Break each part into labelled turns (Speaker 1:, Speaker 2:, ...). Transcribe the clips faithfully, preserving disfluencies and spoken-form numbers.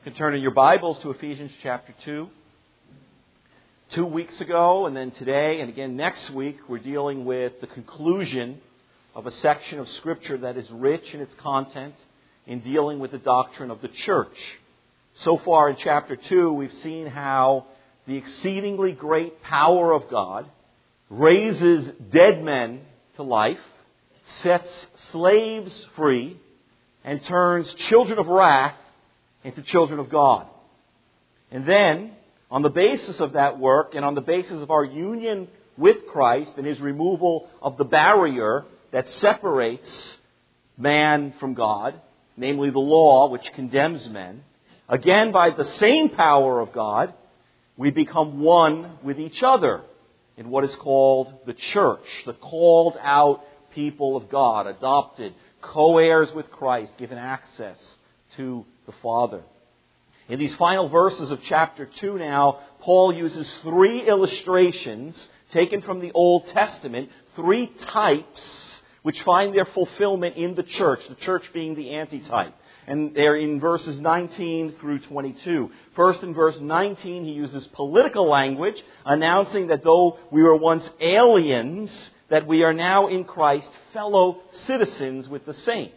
Speaker 1: You can turn in your Bibles to Ephesians chapter two. Two weeks ago, and then today, and again next week, we're dealing with the conclusion of a section of Scripture that is rich in its content in dealing with the doctrine of the church. So far in chapter two, we've seen how the exceedingly great power of God raises dead men to life, sets slaves free, and turns children of wrath into children of God. And then, on the basis of that work and on the basis of our union with Christ and His removal of the barrier that separates man from God, namely the law which condemns men, again by the same power of God, we become one with each other in what is called the church, the called out people of God, adopted, co-heirs with Christ, given access to the Father. In these final verses of chapter two now, Paul uses three illustrations taken from the Old Testament, three types which find their fulfillment in the church, the church being the antitype. And they're in verses nineteen through twenty-two. First, in verse nineteen, he uses political language, announcing that though we were once aliens, that we are now in Christ fellow citizens with the saints.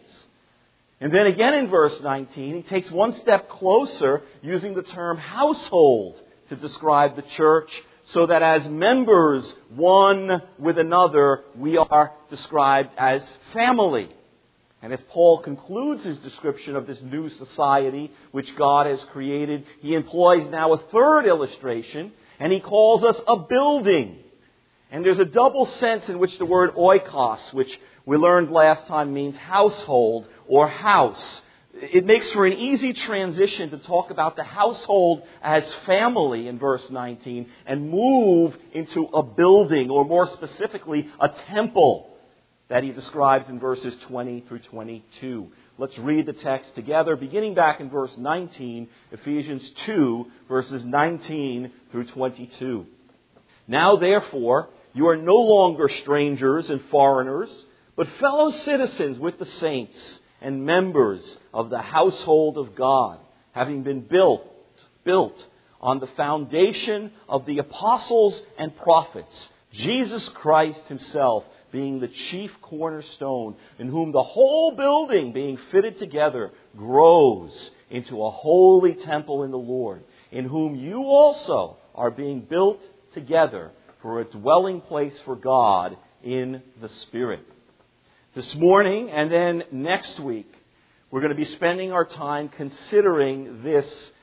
Speaker 1: And then again in verse nineteen, he takes one step closer, using the term household to describe the church, so that as members one with another, we are described as family. And as Paul concludes his description of this new society which God has created, he employs now a third illustration, and he calls us a building. And there's a double sense in which the word oikos, which we learned last time means household or house. It makes for an easy transition to talk about the household as family in verse nineteen and move into a building, or more specifically, a temple that he describes in verses twenty through twenty-two. Let's read the text together, beginning back in verse nineteen, Ephesians two, verses nineteen through twenty-two. Now, therefore, you are no longer strangers and foreigners, but fellow citizens with the saints and members of the household of God, having been built, built on the foundation of the apostles and prophets, Jesus Christ Himself being the chief cornerstone, in whom the whole building being fitted together grows into a holy temple in the Lord, in whom you also are being built together for a dwelling place for God in the Spirit. This morning and then next week, we're going to be spending our time considering this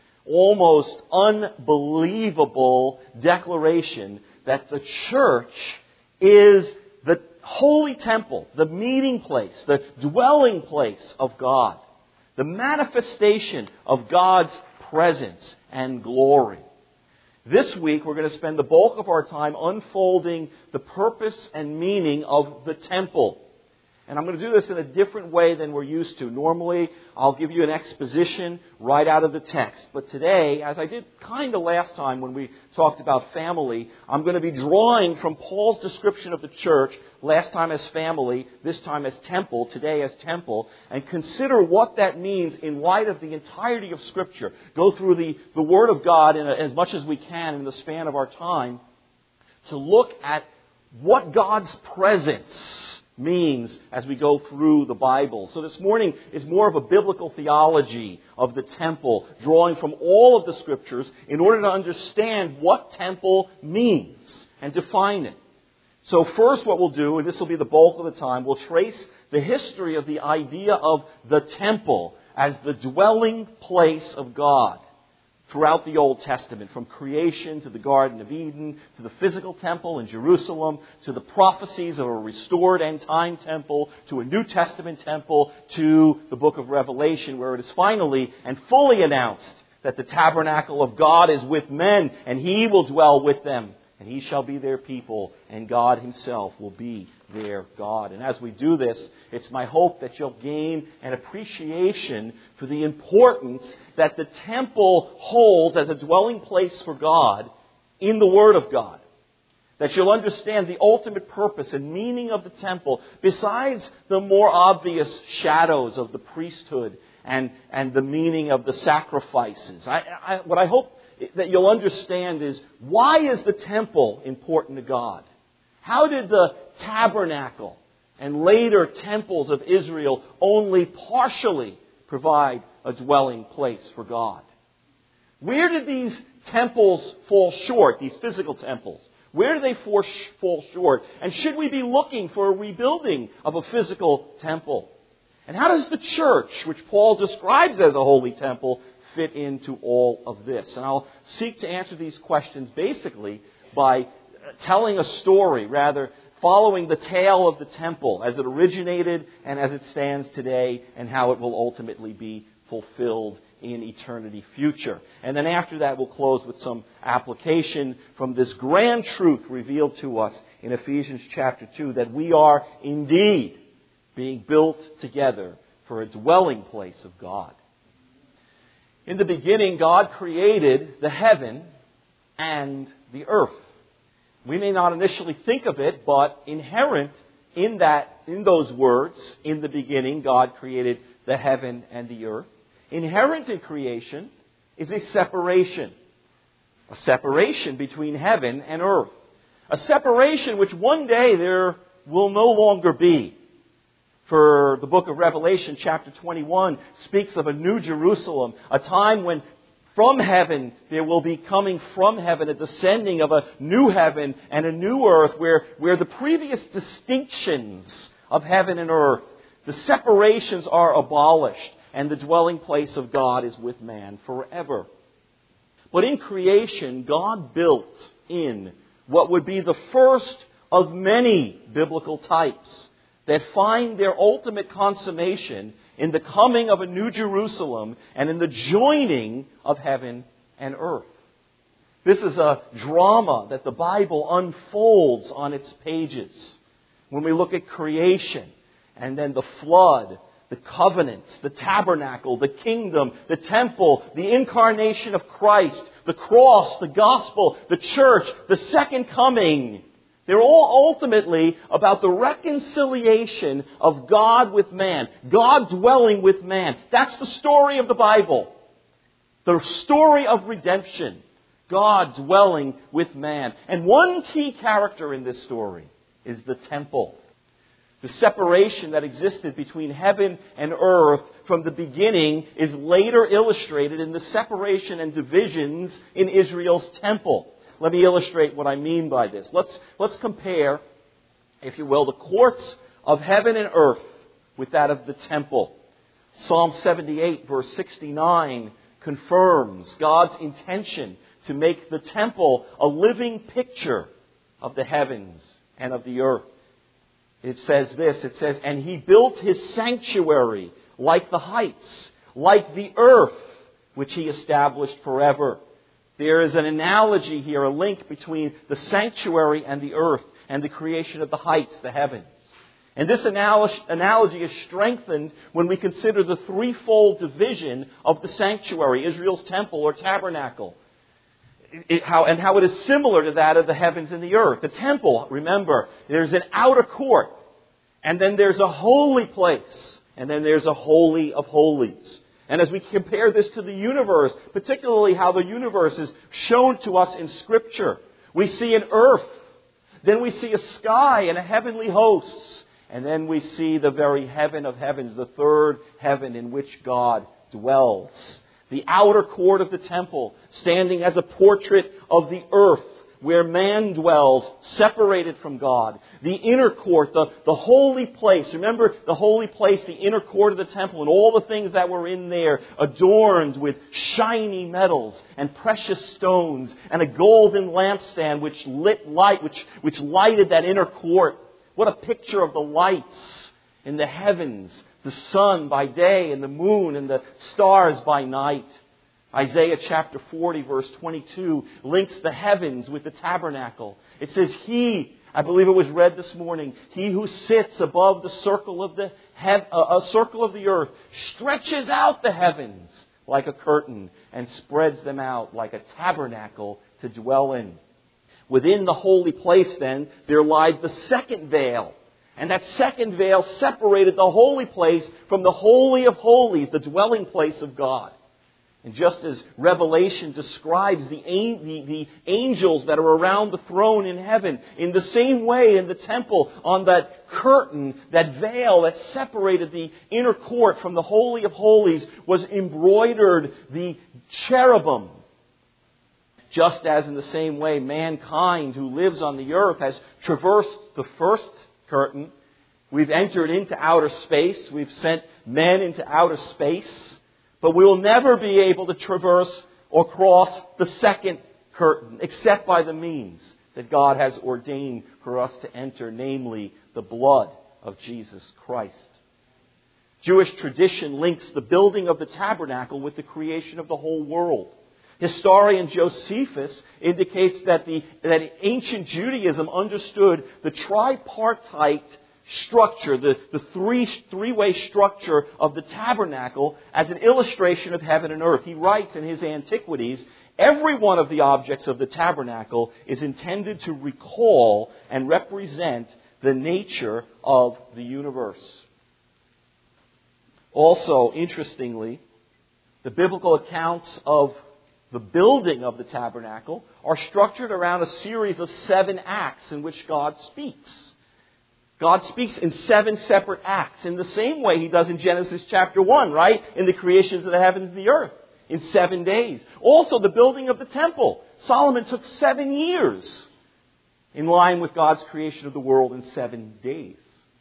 Speaker 1: almost unbelievable declaration that the church is the holy temple, the meeting place, the dwelling place of God, the manifestation of God's presence and glory. This week, we're going to spend the bulk of our time unfolding the purpose and meaning of the temple. And I'm going to do this in a different way than we're used to. Normally, I'll give you an exposition right out of the text. But today, as I did kind of last time when we talked about family, I'm going to be drawing from Paul's description of the church, last time as family, this time as temple, today as temple, and consider what that means in light of the entirety of Scripture. Go through the, the Word of God in a, as much as we can in the span of our time to look at what God's presence means as we go through the Bible. So this morning is more of a biblical theology of the temple, drawing from all of the Scriptures in order to understand what temple means and define it. So first what we'll do, and this will be the bulk of the time, we'll trace the history of the idea of the temple as the dwelling place of God throughout the Old Testament, from creation to the Garden of Eden, to the physical temple in Jerusalem, to the prophecies of a restored end-time temple, to a New Testament temple, to the book of Revelation, where it is finally and fully announced that the tabernacle of God is with men, and He will dwell with them, and He shall be their people, and God Himself will be their God. And as we do this, it's my hope that you'll gain an appreciation for the importance that the temple holds as a dwelling place for God in the Word of God. That you'll understand the ultimate purpose and meaning of the temple, besides the more obvious shadows of the priesthood and, and the meaning of the sacrifices. I, I, what I hope that you'll understand is, why is the temple important to God? How did the tabernacle and later temples of Israel only partially provide a dwelling place for God? Where did these temples fall short, these physical temples? Where do they fall short? And should we be looking for a rebuilding of a physical temple? And how does the church, which Paul describes as a holy temple, fit into all of this? And I'll seek to answer these questions basically by telling a story, rather following the tale of the temple as it originated and as it stands today, and how it will ultimately be fulfilled in eternity future. And then after that, we'll close with some application from this grand truth revealed to us in Ephesians chapter two, that we are indeed being built together for a dwelling place of God. In the beginning, God created the heaven and the earth. We may not initially think of it, but inherent in that, in those words, in the beginning, God created the heaven and the earth. Inherent in creation is a separation. A separation between heaven and earth. A separation which one day there will no longer be. For the book of Revelation, chapter twenty-one, speaks of a new Jerusalem, a time when from heaven there will be coming from heaven a descending of a new heaven and a new earth, where, where the previous distinctions of heaven and earth, the separations are abolished, and the dwelling place of God is with man forever. But in creation, God built in what would be the first of many biblical types that find their ultimate consummation in the coming of a new Jerusalem and in the joining of heaven and earth. This is a drama that the Bible unfolds on its pages. When we look at creation and then the flood, the covenants, the tabernacle, the kingdom, the temple, the incarnation of Christ, the cross, the gospel, the church, the second coming. They're all ultimately about the reconciliation of God with man. God dwelling with man. That's the story of the Bible. The story of redemption. God dwelling with man. And one key character in this story is the temple. The separation that existed between heaven and earth from the beginning is later illustrated in the separation and divisions in Israel's temple. Let me illustrate what I mean by this. Let's, let's compare, if you will, the courts of heaven and earth with that of the temple. Psalm seventy-eight, verse sixty-nine, confirms God's intention to make the temple a living picture of the heavens and of the earth. It says this, it says, "And he built his sanctuary like the heights, like the earth, which he established forever." There is an analogy here, a link between the sanctuary and the earth and the creation of the heights, the heavens. And this analogy is strengthened when we consider the threefold division of the sanctuary, Israel's temple or tabernacle, it, how, and how it is similar to that of the heavens and the earth. The temple, remember, there's an outer court, and then there's a holy place, and then there's a holy of holies. And as we compare this to the universe, particularly how the universe is shown to us in Scripture, we see an earth, then we see a sky and a heavenly hosts, and then we see the very heaven of heavens, the third heaven in which God dwells. The outer court of the temple, standing as a portrait of the earth, where man dwells, separated from God. The inner court, the, the holy place. Remember the holy place, the inner court of the temple, and all the things that were in there, adorned with shiny metals and precious stones, and a golden lampstand which lit light, which, which lighted that inner court. What a picture of the lights in the heavens, the sun by day and the moon and the stars by night. Isaiah chapter forty, verse twenty-two, links the heavens with the tabernacle. It says, He, I believe it was read this morning, He who sits above the circle of the hev- uh, a circle of the earth stretches out the heavens like a curtain and spreads them out like a tabernacle to dwell in. Within the holy place, then, there lies the second veil. And that second veil separated the holy place from the Holy of Holies, the dwelling place of God. And just as Revelation describes the, the, the angels that are around the throne in heaven, in the same way in the temple, on that curtain, that veil that separated the inner court from the Holy of Holies, was embroidered the cherubim. Just as in the same way mankind who lives on the earth has traversed the first curtain, we've entered into outer space, we've sent men into outer space, but we will never be able to traverse or cross the second curtain except by the means that God has ordained for us to enter, namely the blood of Jesus Christ. Jewish tradition links the building of the tabernacle with the creation of the whole world. Historian Josephus indicates that, the, that ancient Judaism understood the tripartite structure, the, the three, three-way structure of the tabernacle as an illustration of heaven and earth. He writes in his Antiquities, every one of the objects of the tabernacle is intended to recall and represent the nature of the universe. Also, interestingly, the biblical accounts of the building of the tabernacle are structured around a series of seven acts in which God speaks. God speaks in seven separate acts in the same way He does in Genesis chapter one, right? In the creations of the heavens and the earth, in seven days. Also, the building of the temple. Solomon took seven years in line with God's creation of the world in seven days.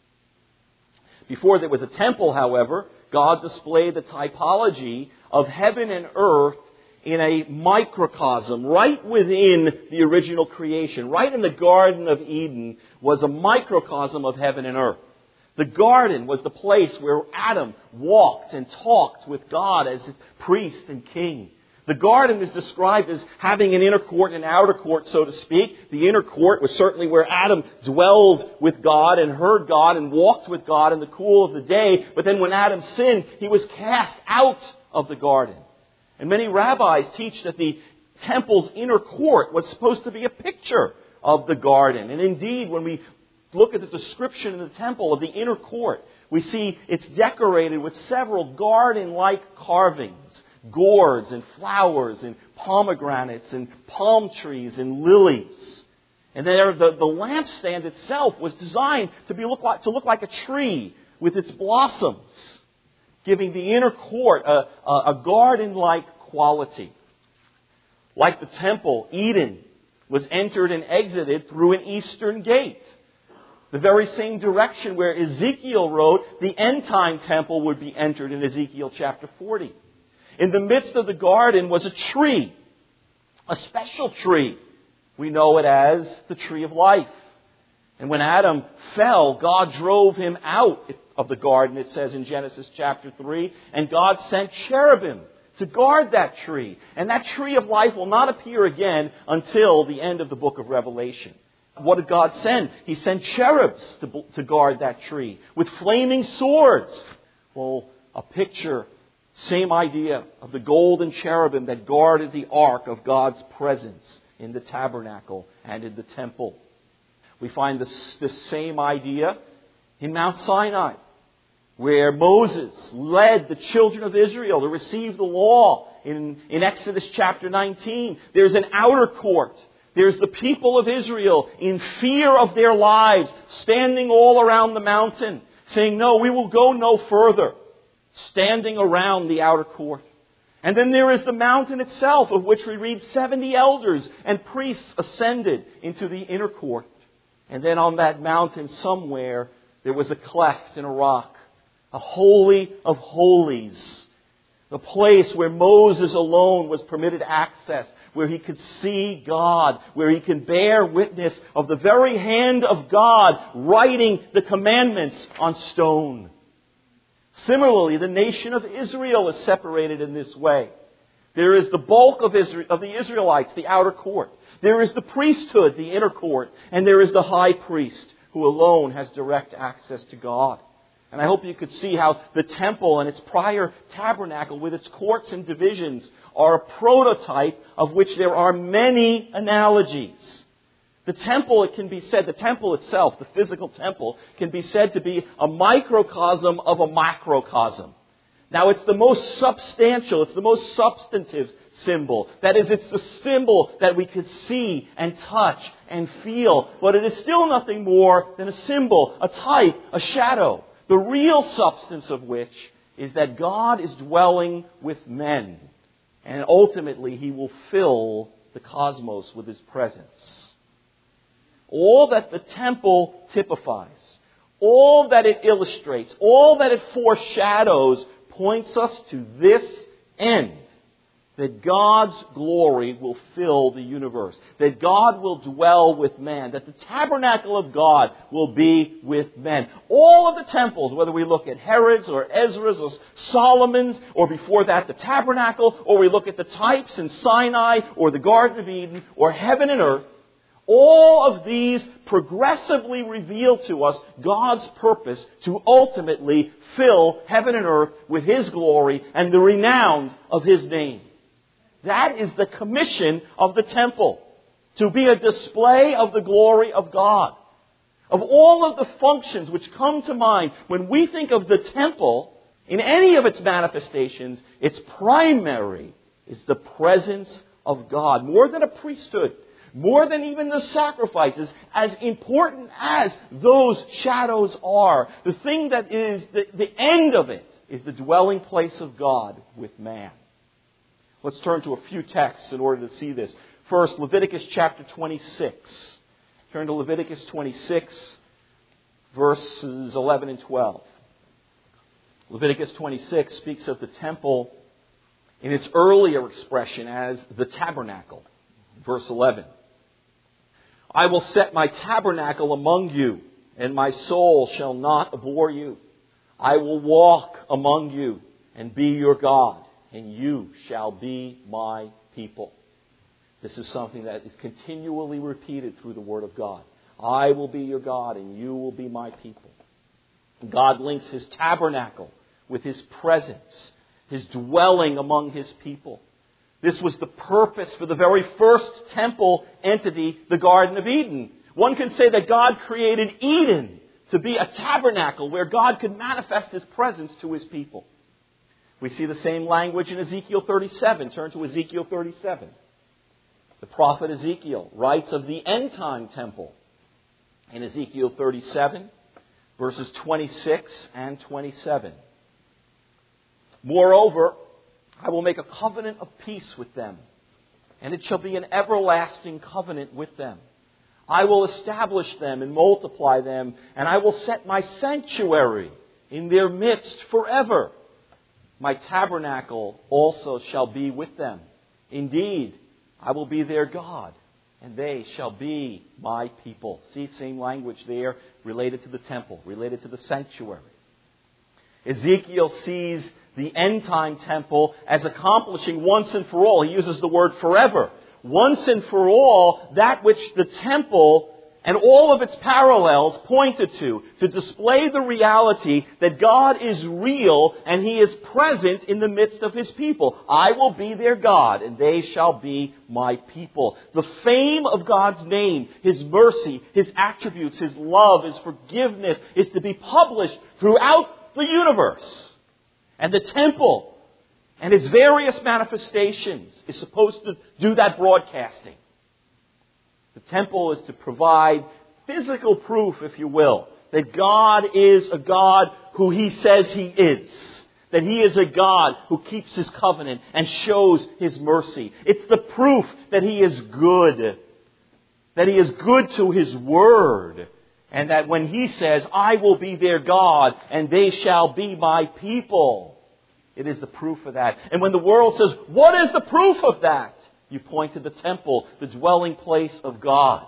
Speaker 1: Before there was a temple, however, God displayed the typology of heaven and earth in a microcosm, right within the original creation. Right in the Garden of Eden was a microcosm of heaven and earth. The garden was the place where Adam walked and talked with God as his priest and king. The garden is described as having an inner court and an outer court, so to speak. The inner court was certainly where Adam dwelled with God and heard God and walked with God in the cool of the day. But then when Adam sinned, he was cast out of the garden. And many rabbis teach that the temple's inner court was supposed to be a picture of the garden. And indeed, when we look at the description in the temple of the inner court, we see it's decorated with several garden-like carvings, gourds and flowers and pomegranates and palm trees and lilies. And there, the, the lampstand itself was designed to be look like, to look like a tree with its blossoms, giving the inner court a, a, a garden-like quality. Like the temple, Eden was entered and exited through an eastern gate. The very same direction where Ezekiel wrote the end-time temple would be entered in Ezekiel chapter forty. In the midst of the garden was a tree, a special tree. We know it as the tree of life. And when Adam fell, God drove him out of the garden, it says in Genesis chapter three. And God sent cherubim to guard that tree. And that tree of life will not appear again until the end of the book of Revelation. What did God send? He sent cherubs to, to guard that tree with flaming swords. Well, a picture, same idea of the golden cherubim that guarded the ark of God's presence in the tabernacle and in the temple. We find this, this same idea in Mount Sinai, where Moses led the children of Israel to receive the law in, in Exodus chapter nineteen. There's an outer court. There's the people of Israel in fear of their lives, standing all around the mountain, saying, no, we will go no further, standing around the outer court. And then there is the mountain itself, of which we read seventy elders and priests ascended into the inner court. And then on that mountain somewhere, there was a cleft in a rock, a holy of holies, the place where Moses alone was permitted access, where he could see God, where he can bear witness of the very hand of God writing the commandments on stone. Similarly, the nation of Israel is separated in this way. There is the bulk of Israel, of the Israelites, the outer court. There is the priesthood, the inner court. And there is the high priest, who alone has direct access to God. And I hope you could see how the temple and its prior tabernacle with its courts and divisions are a prototype of which there are many analogies. The temple, it can be said, the temple itself, the physical temple, can be said to be a microcosm of a macrocosm. Now, it's the most substantial, it's the most substantive symbol. That is, it's the symbol that we could see and touch and feel. But it is still nothing more than a symbol, a type, a shadow. The real substance of which is that God is dwelling with men. And ultimately, He will fill the cosmos with His presence. All that the temple typifies, all that it illustrates, all that it foreshadows points us to this end. That God's glory will fill the universe. That God will dwell with man. That the tabernacle of God will be with men. All of the temples, whether we look at Herod's or Ezra's or Solomon's, or before that the tabernacle, or we look at the types in Sinai or the Garden of Eden or heaven and earth, all of these progressively reveal to us God's purpose to ultimately fill heaven and earth with His glory and the renown of His name. That is the commission of the temple, to be a display of the glory of God. Of all of the functions which come to mind when we think of the temple, in any of its manifestations, its primary is the presence of God. More than a priesthood, more than even the sacrifices, as important as those shadows are, the thing that is, the, the end of it is the dwelling place of God with man. Let's turn to a few texts in order to see this. First, Leviticus chapter twenty-six. Turn to Leviticus twenty-six, verses eleven and twelve. Leviticus twenty-six speaks of the temple in its earlier expression as the tabernacle. Verse eleven. I will set my tabernacle among you, and my soul shall not abhor you. I will walk among you and be your God, and you shall be my people. This is something that is continually repeated through the Word of God. I will be your God, and you will be my people. God links His tabernacle with His presence, His dwelling among His people. This was the purpose for the very first temple entity, the Garden of Eden. One can say that God created Eden to be a tabernacle where God could manifest His presence to His people. We see the same language in Ezekiel thirty-seven. Turn to Ezekiel thirty-seven. The prophet Ezekiel writes of the end-time temple in Ezekiel thirty-seven, verses twenty-six and twenty-seven. Moreover, I will make a covenant of peace with them, and it shall be an everlasting covenant with them. I will establish them and multiply them, and I will set my sanctuary in their midst forever. My tabernacle also shall be with them. Indeed, I will be their God, and they shall be my people. See, same language there related to the temple, related to the sanctuary. Ezekiel sees the end-time temple as accomplishing once and for all. He uses the word forever. Once and for all, that which the temple and all of its parallels pointed to, to display the reality that God is real and He is present in the midst of His people. I will be their God, and they shall be my people. The fame of God's name, His mercy, His attributes, His love, His forgiveness is to be published throughout the universe. And the temple and its various manifestations is supposed to do that broadcasting. The temple is to provide physical proof, if you will, that God is a God who He says He is. That He is a God who keeps His covenant and shows His mercy. It's the proof that He is good. That He is good to His word. And that when He says, I will be their God and they shall be my people, it is the proof of that. And when the world says, what is the proof of that? You point to the temple, the dwelling place of God.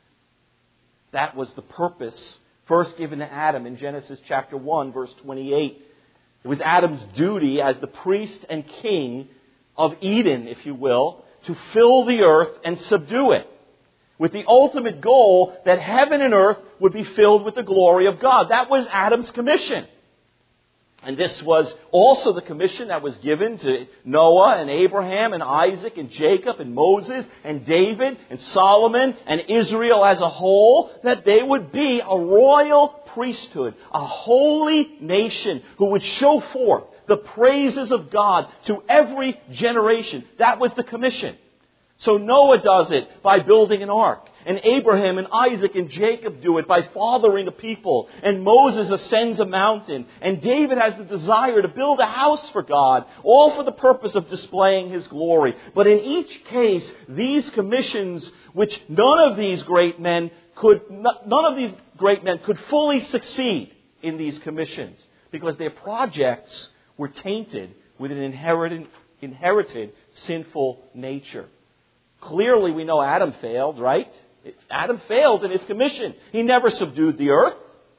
Speaker 1: That was the purpose first given to Adam in Genesis chapter one, verse twenty-eight. It was Adam's duty as the priest and king of Eden, if you will, to fill the earth and subdue it, with the ultimate goal that heaven and earth would be filled with the glory of God. That was Adam's commission. And this was also the commission that was given to Noah and Abraham and Isaac and Jacob and Moses and David and Solomon and Israel as a whole, that they would be a royal priesthood, a holy nation who would show forth the praises of God to every generation. That was the commission. So Noah does it by building an ark. And Abraham and Isaac and Jacob do it by fathering a people. And Moses ascends a mountain. And David has the desire to build a house for God, all for the purpose of displaying His glory. But in each case, these commissions, which none of these great men could, none of these great men could fully succeed in these commissions, because their projects were tainted with an inherited, inherited sinful nature. Clearly, we know Adam failed, right? Adam failed in his commission. He never subdued the earth.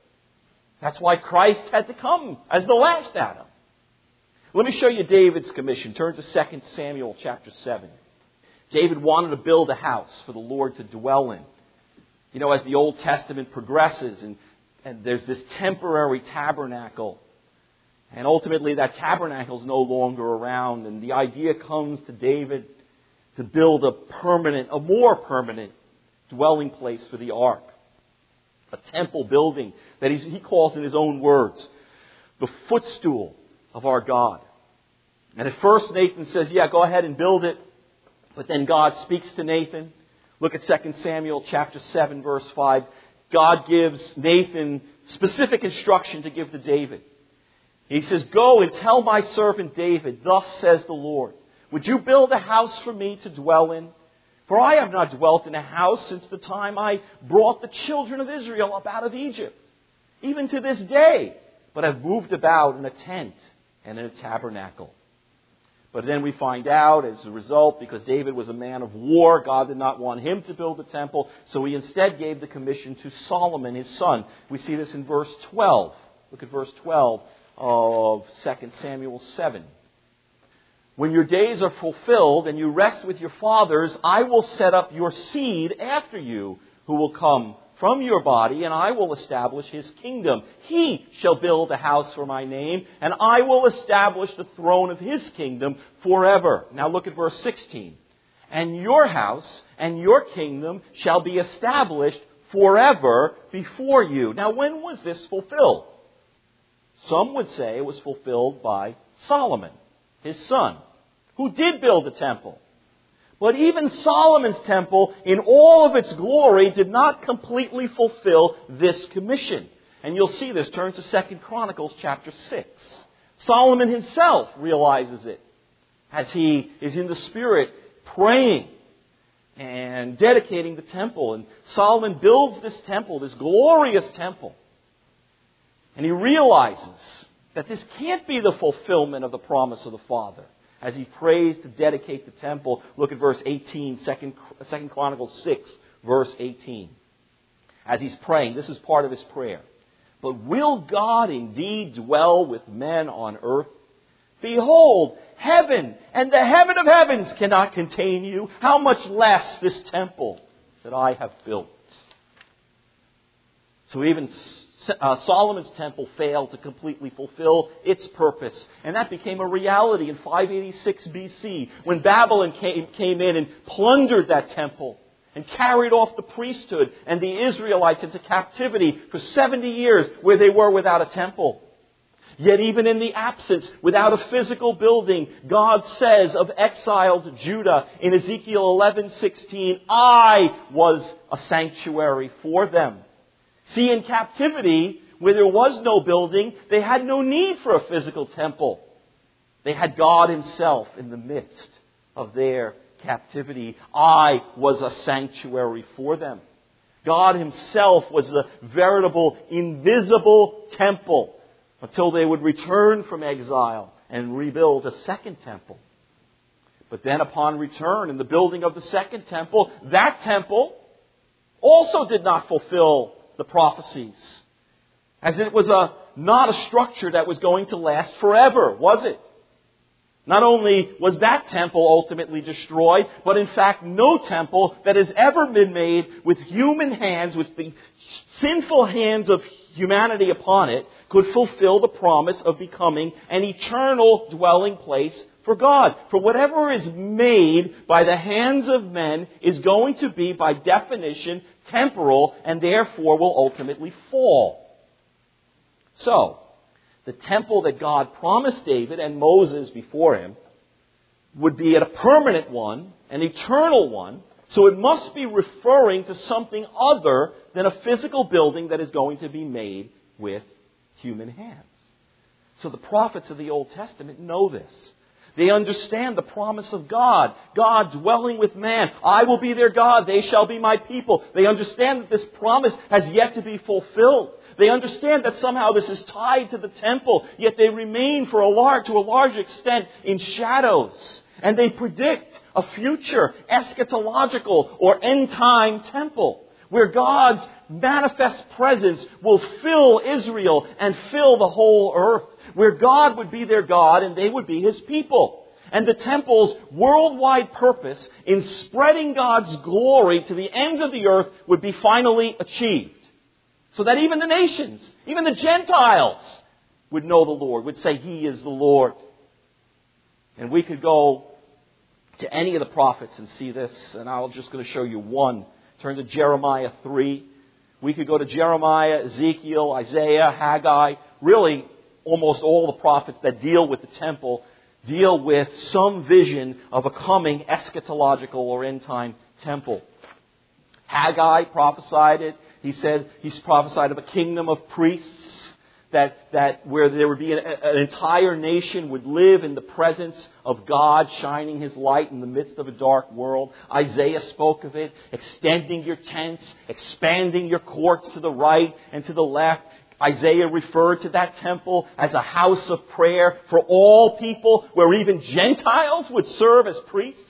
Speaker 1: That's why Christ had to come as the last Adam. Let me show you David's commission. Turn to Second Samuel chapter seven. David wanted to build a house for the Lord to dwell in. You know, as the Old Testament progresses, and, and there's this temporary tabernacle, and ultimately that tabernacle is no longer around, and the idea comes to David to build a permanent, a more permanent dwelling place for the ark. A temple building that he's, he calls in his own words, the footstool of our God. And at first Nathan says, yeah, go ahead and build it. But then God speaks to Nathan. Look at Second Samuel chapter seven, verse five. God gives Nathan specific instruction to give to David. He says, go and tell my servant David, thus says the Lord, would you build a house for me to dwell in? For I have not dwelt in a house since the time I brought the children of Israel up out of Egypt, even to this day, but have moved about in a tent and in a tabernacle. But then we find out, as a result, because David was a man of war, God did not want him to build the temple, so He instead gave the commission to Solomon, his son. We see this in verse twelve. Look at verse twelve of Second Samuel seven. When your days are fulfilled and you rest with your fathers, I will set up your seed after you, who will come from your body, and I will establish his kingdom. He shall build a house for my name, and I will establish the throne of his kingdom forever. Now look at verse sixteen. And your house and your kingdom shall be established forever before you. Now when was this fulfilled? Some would say it was fulfilled by Solomon, his son, who did build the temple. But even Solomon's temple, in all of its glory, did not completely fulfill this commission. And you'll see this. Turn to Second Chronicles chapter six. Solomon himself realizes it as he is in the Spirit praying and dedicating the temple. And Solomon builds this temple, this glorious temple. And he realizes that this can't be the fulfillment of the promise of the Father. As he prays to dedicate the temple, look at verse eighteen, Second Chronicles six, verse eighteen. As he's praying, this is part of his prayer. But will God indeed dwell with men on earth? Behold, heaven and the heaven of heavens cannot contain you. How much less this temple that I have built? So even Uh, Solomon's temple failed to completely fulfill its purpose. And that became a reality in five eighty-six B C when Babylon came, came in and plundered that temple and carried off the priesthood and the Israelites into captivity for seventy years where they were without a temple. Yet even in the absence, without a physical building, God says of exiled Judah in Ezekiel eleven sixteen, I was a sanctuary for them. See, in captivity, where there was no building, they had no need for a physical temple. They had God Himself in the midst of their captivity. I was a sanctuary for them. God Himself was the veritable, invisible temple until they would return from exile and rebuild a second temple. But then upon return and the building of the second temple, that temple also did not fulfill the prophecies. As it was a not a structure that was going to last forever, was it? Not only was that temple ultimately destroyed, but in fact no temple that has ever been made with human hands, with the sinful hands of humanity upon it could fulfill the promise of becoming an eternal dwelling place for God. For whatever is made by the hands of men is going to be, by definition, temporal, and therefore will ultimately fall. So, the temple that God promised David and Moses before him would be a permanent one, an eternal one, so it must be referring to something other than a physical building that is going to be made with human hands. So the prophets of the Old Testament know this. They understand the promise of God. God dwelling with man. I will be their God. They shall be my people. They understand that this promise has yet to be fulfilled. They understand that somehow this is tied to the temple, yet they remain for a large, to a large extent in shadows. And they predict a future eschatological or end-time temple where God's manifest presence will fill Israel and fill the whole earth, where God would be their God and they would be His people. And the temple's worldwide purpose in spreading God's glory to the ends of the earth would be finally achieved. So that even the nations, even the Gentiles, would know the Lord, would say He is the Lord. And we could go to any of the prophets and see this, and I'm just going to show you one. Turn to Jeremiah three. We could go to Jeremiah, Ezekiel, Isaiah, Haggai. Really, almost all the prophets that deal with the temple deal with some vision of a coming eschatological or end-time temple. Haggai prophesied it. He said he's prophesied of a kingdom of priests, that, that where there would be an, an entire nation would live in the presence of God, shining His light in the midst of a dark world. Isaiah spoke of it, extending your tents, expanding your courts to the right and to the left. Isaiah referred to that temple as a house of prayer for all people, where even Gentiles would serve as priests.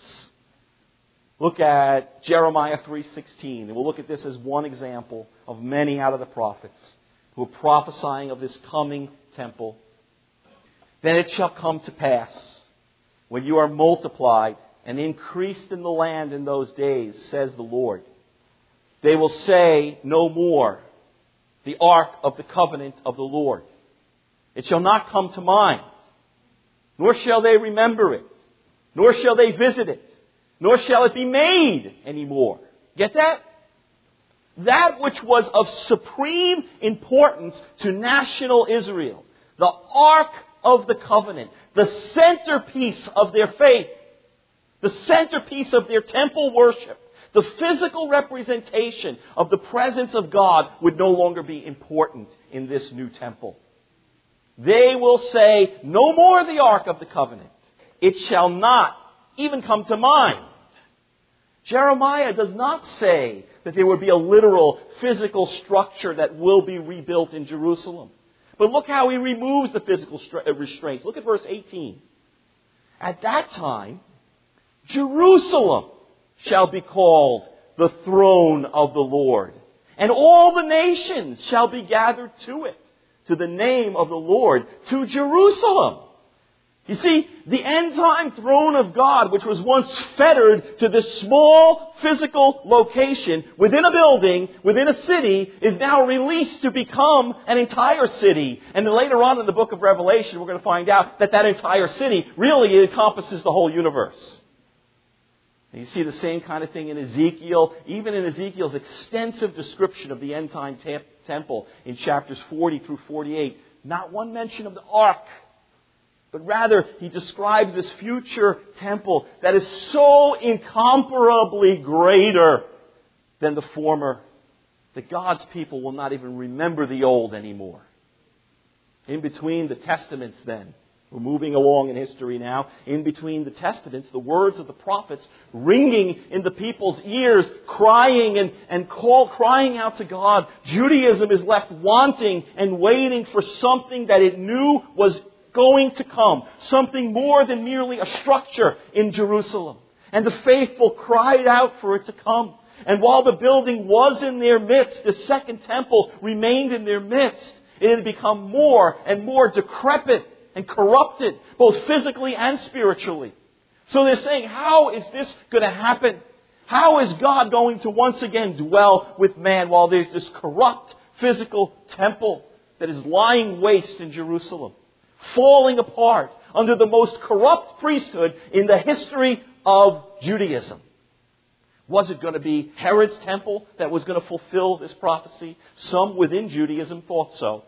Speaker 1: Look at Jeremiah three sixteen, and we'll look at this as one example of many out of the prophets who are prophesying of this coming temple. Then it shall come to pass, when you are multiplied and increased in the land in those days, says the Lord, they will say no more, the ark of the covenant of the Lord. It shall not come to mind, nor shall they remember it, nor shall they visit it, nor shall it be made anymore. Get that? That which was of supreme importance to national Israel, the Ark of the Covenant, the centerpiece of their faith, the centerpiece of their temple worship, the physical representation of the presence of God would no longer be important in this new temple. They will say, no more the Ark of the Covenant. It shall not even come to mind. Jeremiah does not say that there would be a literal physical structure that will be rebuilt in Jerusalem. But look how he removes the physical restraints. Look at verse eighteen. At that time, Jerusalem shall be called the throne of the Lord, and all the nations shall be gathered to it, to the name of the Lord, to Jerusalem. You see, the end-time throne of God, which was once fettered to this small physical location within a building, within a city, is now released to become an entire city. And then later on in the book of Revelation, we're going to find out that that entire city really encompasses the whole universe. And you see the same kind of thing in Ezekiel, even in Ezekiel's extensive description of the end-time te- temple in chapters forty through forty-eight. Not one mention of the ark. But rather, he describes this future temple that is so incomparably greater than the former that God's people will not even remember the old anymore. In between the testaments then, we're moving along in history now, in between the testaments, the words of the prophets ringing in the people's ears, crying and, and call, crying out to God. Judaism is left wanting and waiting for something that it knew was going to come, something more than merely a structure in Jerusalem. And the faithful cried out for it to come. And while the building was in their midst, the second temple remained in their midst. It had become more and more decrepit and corrupted, both physically and spiritually. So they're saying, how is this going to happen? How is God going to once again dwell with man while there's this corrupt physical temple that is lying waste in Jerusalem, falling apart under the most corrupt priesthood in the history of Judaism. Was it going to be Herod's temple that was going to fulfill this prophecy? Some within Judaism thought so.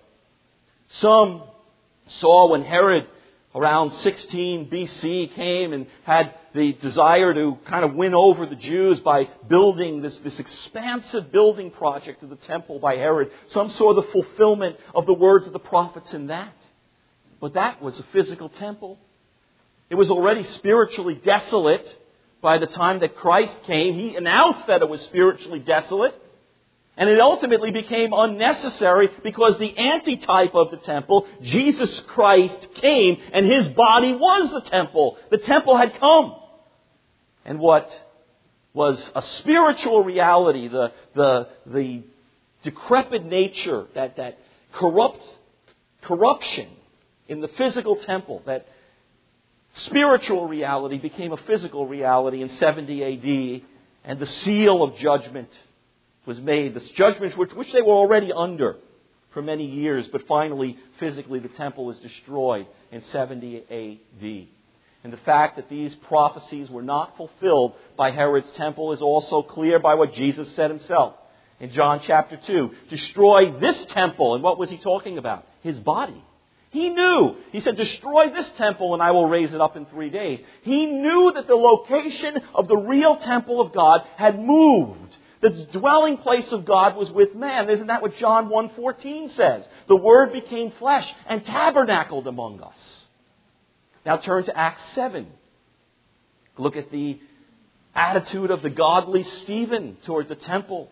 Speaker 1: Some saw when Herod, around sixteen B C, came and had the desire to kind of win over the Jews by building this, this expansive building project of the temple by Herod. Some saw the fulfillment of the words of the prophets in that. But that was a physical temple. It was already spiritually desolate by the time that Christ came. He announced that it was spiritually desolate. And it ultimately became unnecessary because the antitype of the temple, Jesus Christ, came and His body was the temple. The temple had come. And what was a spiritual reality, the, the, the decrepit nature, that, that corrupt, corruption in the physical temple, that spiritual reality became a physical reality in seventy A D, and the seal of judgment was made. This judgment which, which they were already under for many years, but finally, physically, the temple was destroyed in seventy A D. And the fact that these prophecies were not fulfilled by Herod's temple is also clear by what Jesus said Himself in John chapter two. Destroy this temple. And what was He talking about? His body. He knew. He said, destroy this temple and I will raise it up in three days. He knew that the location of the real temple of God had moved. The dwelling place of God was with man. Isn't that what John one fourteen says? The Word became flesh and tabernacled among us. Now turn to Acts seven. Look at the attitude of the godly Stephen toward the temple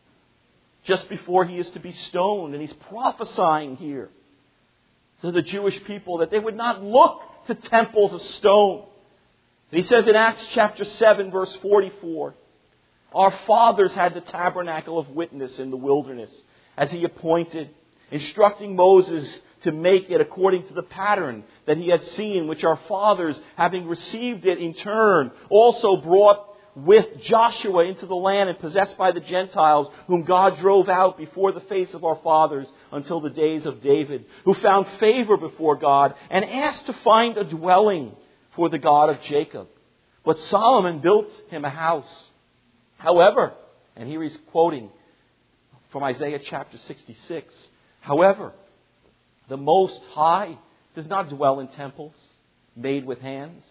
Speaker 1: just before he is to be stoned. And he's prophesying here to the Jewish people that they would not look to temples of stone. And he says in Acts chapter seven, verse forty-four, our fathers had the tabernacle of witness in the wilderness, as He appointed, instructing Moses to make it according to the pattern that he had seen, which our fathers, having received it in turn, also brought with Joshua into the land and possessed by the Gentiles, whom God drove out before the face of our fathers until the days of David, who found favor before God and asked to find a dwelling for the God of Jacob. But Solomon built him a house. However, and here he's quoting from Isaiah chapter sixty-six, however, the Most High does not dwell in temples made with hands.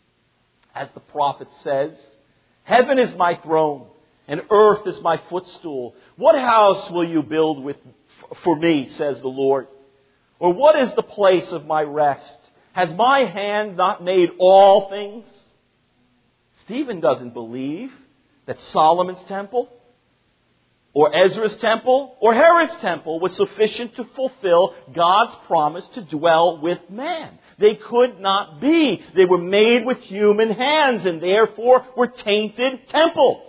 Speaker 1: As the prophet says, heaven is my throne, and earth is my footstool. What house will you build with for me, says the Lord? Or what is the place of my rest? Has my hand not made all things? Stephen doesn't believe that Solomon's temple, or Ezra's temple, or Herod's temple was sufficient to fulfill God's promise to dwell with man. They could not be. They were made with human hands and therefore were tainted temples.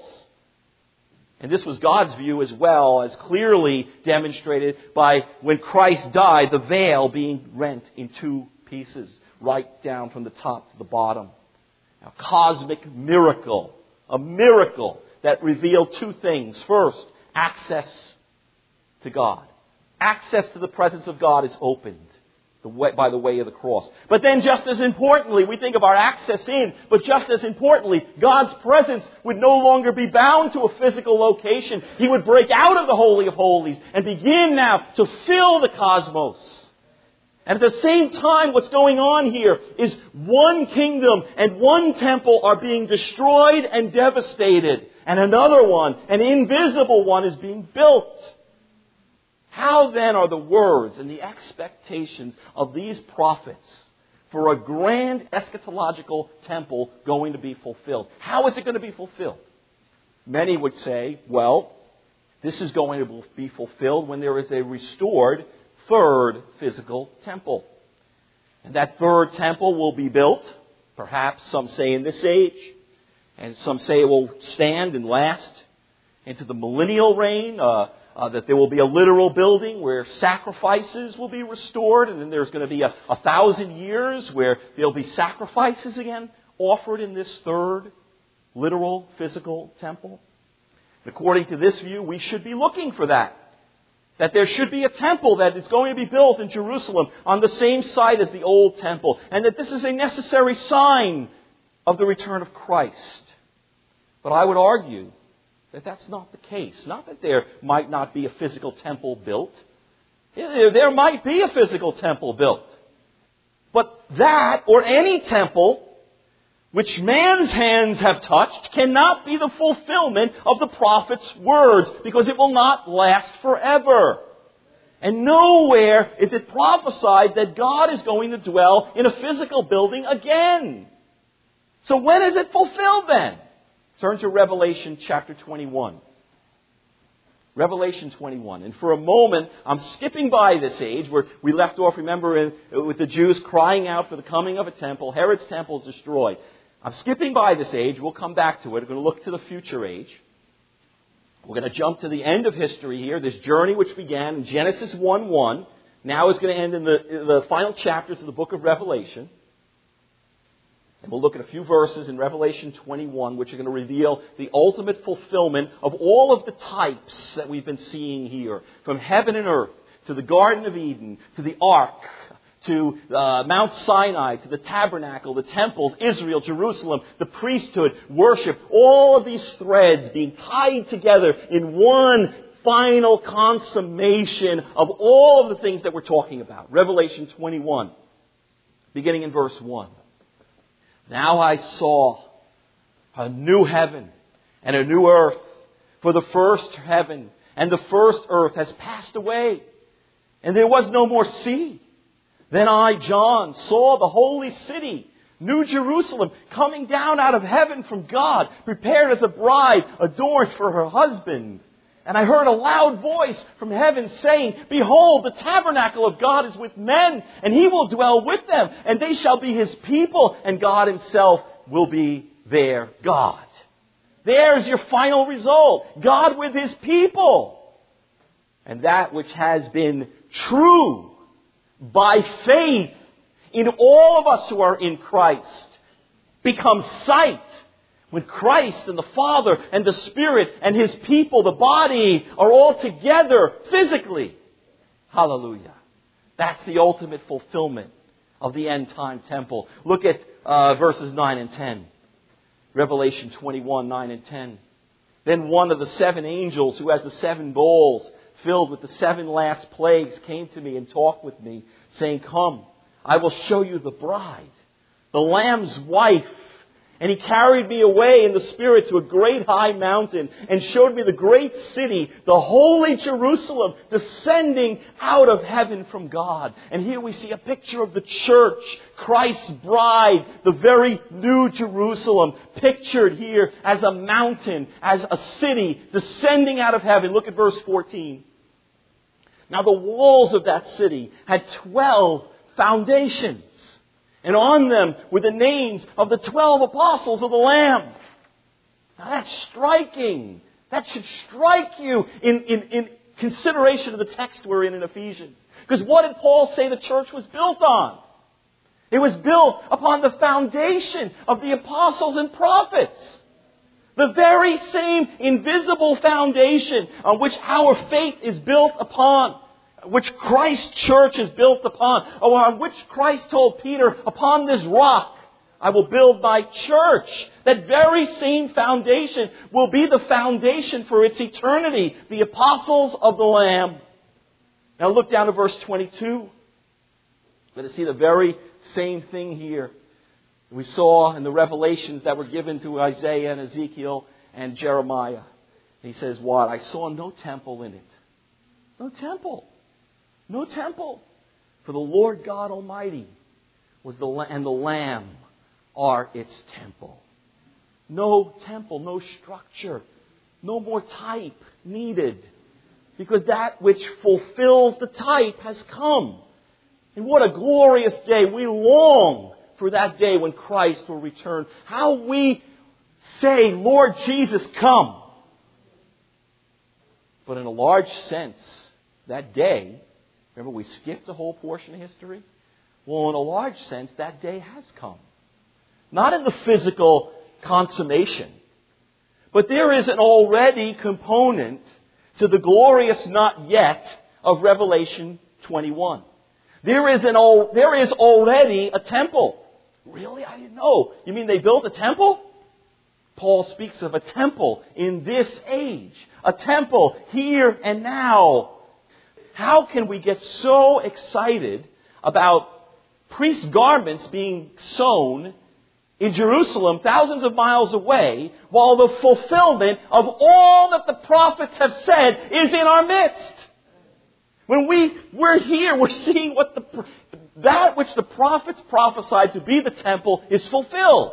Speaker 1: And this was God's view as well, as clearly demonstrated by when Christ died, the veil being rent in two pieces, right down from the top to the bottom. A cosmic miracle, a miracle that revealed two things. First, access to God. Access to the presence of God is opened by the way of the cross. But then just as importantly, we think of our access in, but just as importantly, God's presence would no longer be bound to a physical location. He would break out of the Holy of Holies and begin now to fill the cosmos. And at the same time, what's going on here is one kingdom and one temple are being destroyed and devastated. And another one, an invisible one, is being built. How then are the words and the expectations of these prophets for a grand eschatological temple going to be fulfilled? How is it going to be fulfilled? Many would say, well, this is going to be fulfilled when there is a restored third physical temple. And that third temple will be built, perhaps some say in this age, and some say it will stand and last into the millennial reign, uh, uh, that there will be a literal building where sacrifices will be restored, and then there's going to be a, a thousand years where there'll be sacrifices again offered in this third literal physical temple. According to this view, we should be looking for that. That there should be a temple that is going to be built in Jerusalem on the same site as the old temple. And that this is a necessary sign of the return of Christ. But I would argue that that's not the case. Not that there might not be a physical temple built. There might be a physical temple built. But that, or any temple which man's hands have touched, cannot be the fulfillment of the prophet's words, because it will not last forever. And nowhere is it prophesied that God is going to dwell in a physical building again. So when is it fulfilled then? Turn to Revelation chapter twenty-one. Revelation twenty-one. And for a moment, I'm skipping by this age where we left off, remember, in, with the Jews crying out for the coming of a temple. Herod's temple is destroyed. I'm skipping by this age. We'll come back to it. We're going to look to the future age. We're going to jump to the end of history here. This journey which began in Genesis one one now is going to end in the, in the final chapters of the book of Revelation. And we'll look at a few verses in Revelation twenty-one which are going to reveal the ultimate fulfillment of all of the types that we've been seeing here. From heaven and earth, to the Garden of Eden, to the Ark, to uh, Mount Sinai, to the tabernacle, the temples, Israel, Jerusalem, the priesthood, worship. All of these threads being tied together in one final consummation of all of the things that we're talking about. Revelation twenty-one, beginning in verse one. Now I saw a new heaven and a new earth, for the first heaven and the first earth has passed away, and there was no more sea. Then I, John, saw the holy city, New Jerusalem, coming down out of heaven from God, prepared as a bride adorned for her husband. And I heard a loud voice from heaven saying, Behold, the tabernacle of God is with men, and He will dwell with them, and they shall be His people, and God Himself will be their God. There's your final result. God with His people. And that which has been true by faith in all of us who are in Christ becomes sight when Christ and the Father and the Spirit and His people, the body, are all together physically. Hallelujah. That's the ultimate fulfillment of the end-time temple. Look at uh, verses nine and ten. Revelation twenty-one, nine and ten. Then one of the seven angels who has the seven bowls filled with the seven last plagues came to me and talked with me, saying, Come, I will show you the bride, the Lamb's wife. And He carried me away in the Spirit to a great high mountain and showed me the great city, the holy Jerusalem, descending out of heaven from God. And here we see a picture of the church, Christ's bride, the very new Jerusalem, pictured here as a mountain, as a city descending out of heaven. Look at verse fourteen. Now the walls of that city had twelve foundations. And on them were the names of the twelve apostles of the Lamb. Now that's striking. That should strike you in, in, in consideration of the text we're in in Ephesians. Because what did Paul say the church was built on? It was built upon the foundation of the apostles and prophets. The very same invisible foundation on which our faith is built upon, which Christ's church is built upon, or on which Christ told Peter, upon this rock I will build my church. That very same foundation will be the foundation for its eternity, the apostles of the Lamb. Now look down to verse twenty-two. We're going to see the very same thing here we saw in the revelations that were given to Isaiah and Ezekiel and Jeremiah. He says, what? I saw no temple in it. No temple. No temple. For the Lord God Almighty was the and the Lamb are its temple. No temple, no structure, no more type needed. Because that which fulfills the type has come. And what a glorious day. We long for that day when Christ will return. How we say, Lord Jesus, come. But in a large sense, that day, remember we skipped a whole portion of history? Well, in a large sense, that day has come. Not in the physical consummation, but there is an already component to the glorious not yet of Revelation twenty-one. There is, an old, there is already a temple. Really? I didn't know. You mean they built a temple? Paul speaks of a temple in this age. A temple here and now. How can we get so excited about priest garments being sewn in Jerusalem, thousands of miles away, while the fulfillment of all that the prophets have said is in our midst? When we, we're here, we're seeing what the, that which the prophets prophesied to be the temple is fulfilled.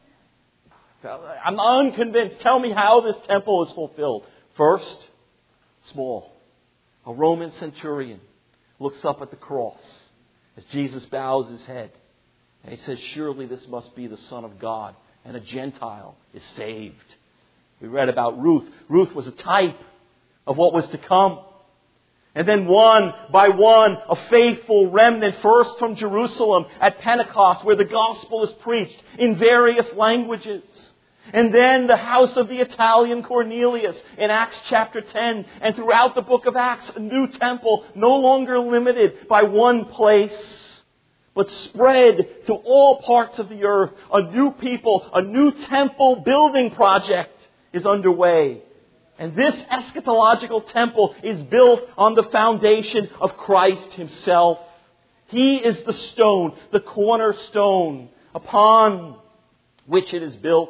Speaker 1: I'm unconvinced. Tell me how this temple is fulfilled. First, small. A Roman centurion looks up at the cross as Jesus bows his head. And he says, surely this must be the Son of God. And a Gentile is saved. We read about Ruth. Ruth was a type of what was to come. And then one by one, a faithful remnant, first from Jerusalem at Pentecost, where the gospel is preached in various languages. And then the house of the Italian Cornelius in Acts chapter ten. And throughout the book of Acts, a new temple, no longer limited by one place, but spread to all parts of the earth. A new people, a new temple building project is underway. And this eschatological temple is built on the foundation of Christ Himself. He is the stone, the cornerstone upon which it is built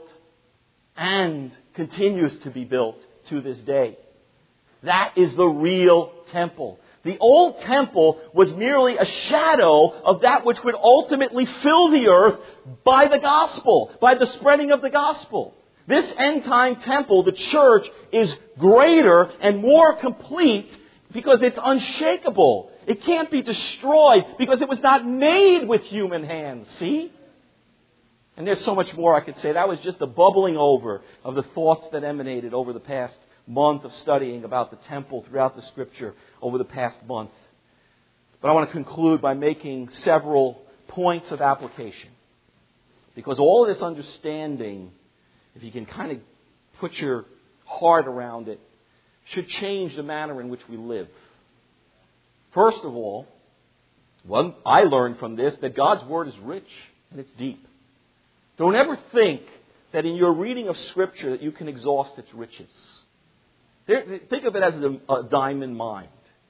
Speaker 1: and continues to be built to this day. That is the real temple. The old temple was merely a shadow of that which would ultimately fill the earth by the gospel, by the spreading of the gospel. This end-time temple, the church, is greater and more complete because it's unshakable. It can't be destroyed because it was not made with human hands. See? And there's so much more I could say. That was just the bubbling over of the thoughts that emanated over the past month of studying about the temple throughout the Scripture over the past month. But I want to conclude by making several points of application. Because all of this understanding, if you can kind of put your heart around it, should change the manner in which we live. First of all, well, I learned from this that God's Word is rich and it's deep. Don't ever think that in your reading of Scripture that you can exhaust its riches. There, think of it as a, a diamond mine.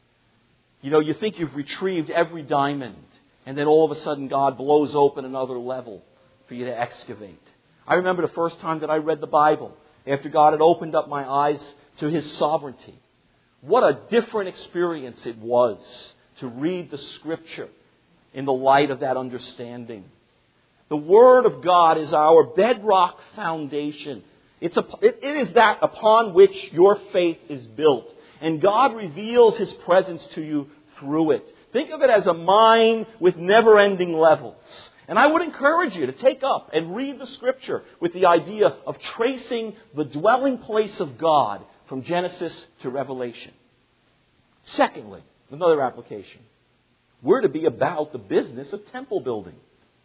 Speaker 1: You know, you think you've retrieved every diamond, and then all of a sudden God blows open another level for you to excavate. I remember the first time that I read the Bible, after God had opened up my eyes to His sovereignty. What a different experience it was to read the Scripture in the light of that understanding. The Word of God is our bedrock foundation. It's a, it, it is that upon which your faith is built. And God reveals His presence to you through it. Think of it as a mine with never-ending levels. And I would encourage you to take up and read the Scripture with the idea of tracing the dwelling place of God from Genesis to Revelation. Secondly, another application. We're to be about the business of temple building.